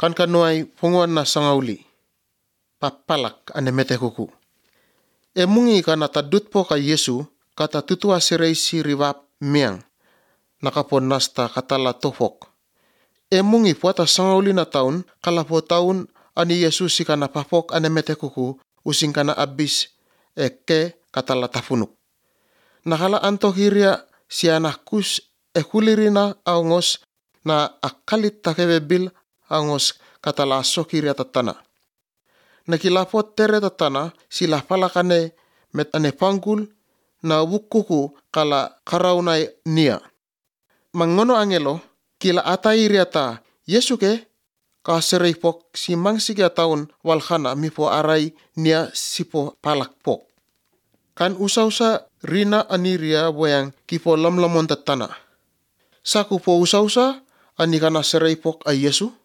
kan kanuai punguan na sangauli. Papalak ane mete kuku. Mungi kana tadut po ka Yesu kata tutua sirei si riwap miang. Nakapon nasta katala tofok. Mungi puata sangauli na taun kalapo taun ani Yesus si kana papok ane mete kuku using kana abis ke katala tafunuk. Nakala antohiria si anakus kulirina aungos na akalit takebebil aungos katala asokiria tatana. Nakilapot tere tatana sila palakane met ane panggul na wukuku kala karaunai nia. Mangono angelo kila atairiata Yesuke kasereipok si mangsikia taun walhana mipo arai nia sipo palakpok. Kan usausa rina aniria boyang kipo lamlamon tatana. Saku po usausa ani kana sereipok a Yesu.